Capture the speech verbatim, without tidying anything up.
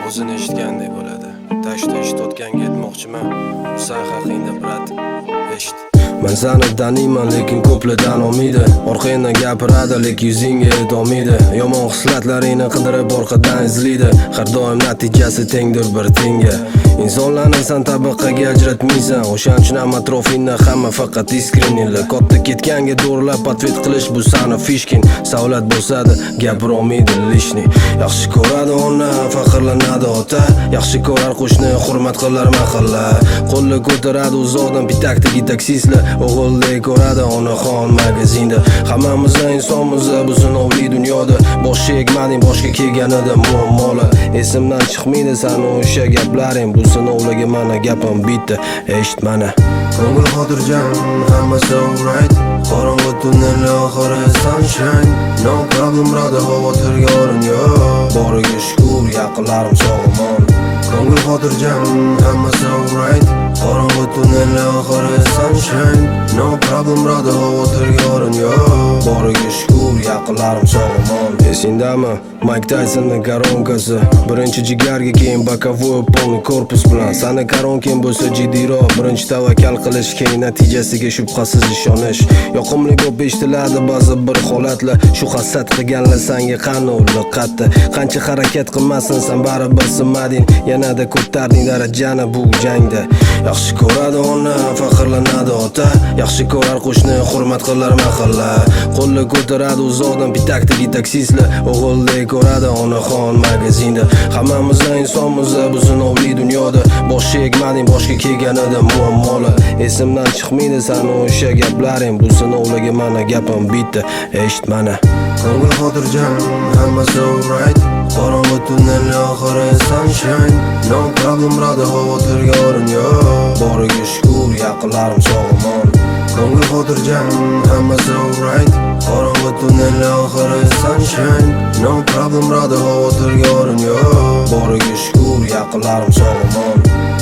O'zini eshitgandek bo'ladi. Tashda eshitayotganga aytmoqchiman. Sen haqingda brat, eshit. Men seni taniyman lekin ko'plardan olmaydi. Orqangdan gapiradi lekin yuzingga yetolmaydi. Yomon hislatlaringni qidirib orqadan izlaydi. Har doim natijasi tengdir bir tenga. Insonlarni sen tabaqaga ajratmaysan. O'shaning uchun ham atrofingda hamma faqat iskreninglar. Katta ketganga do'rlab atvet qilish bu sani fishkin. Savlat bo'lsa-da gapira olmaydi lishni. Yaxshi ko'radi ona, faxrlanadi ota. Yaxshi ko'rar qo'shni, hurmat qilar mahalla. Qo'lni ko'taradi uzoqdan bitakdagi taksistlar. O'g'ildek ko'radi onaxon magazinda. Hammamiz insonmiz bu sinovli dunyoda. Boshga egmading, boshga kelganida muammolar. Esimdan chiqmaydi sani o'sha gaplaring. Bu sinovlarga mana gapim bitta, eshit mana. Ko'ngil xotirjam, hammasi alright. Qorong'u tunnel oxiri sunshine. No problem brother, xavotirga o'rin yo'q. Boriga shukr, yaqinlarim sog'omon. Ko'ngil xotirjam, hammasi alright. Qorong'u tunnel oxiri sunshine. No problem brother, xavotirga o'rin yo'q. Boriga shukr, yaqinlarim sog'omon. Esingdami? Mike Tysonning koronkasi. Birinchi jigarga, keyin bokovoy polni korpus bilan. Sani koronkang bo'lsa jiddiyroq. Birinchi tavakkal qilish, keyin natijasiga shubhasiz ishonish. Yoqimli bo'lib eshitiladi ba'zi bir holatlar. Shu hasad qilganlar senga qani uliqatdi. Qancha harakat qilmasin sen baribir sinmading. Yanada ko'tarding darajani bu jangda. Yaxshi ko'radi ona, faxrlanadi ota. Yaxshi ko'rar qo'shni, hurmat qilar mahalla. Qo'lni ko'taradi uzoqdan bitakdagi taksistlar. O'g'ildek ko'radi onaxon magazinda. Hammamiz insonmiz bu sinovli dunyoda. Boshga egmading, boshga kelganida muammolar. Esimdan chiqmaydi sani o'sha gaplaring. Bu sinovlarga mana gapim bitta, eshit mana. Ko'ngil xotirjam, hammasi alright. Qorong'u tunnel oxiri sunshine. No problem brother, xavotirga o'rin yo'q. Boriga shukr, yaqinlarim sog'omon. Ko'ngil xotirjam, hammasi alright. Qorong'u tunnel oxiri sunshine. No problem brother, xavotirga o'rin yo'q. Boriga shukr, yaqinlarim sog'omon.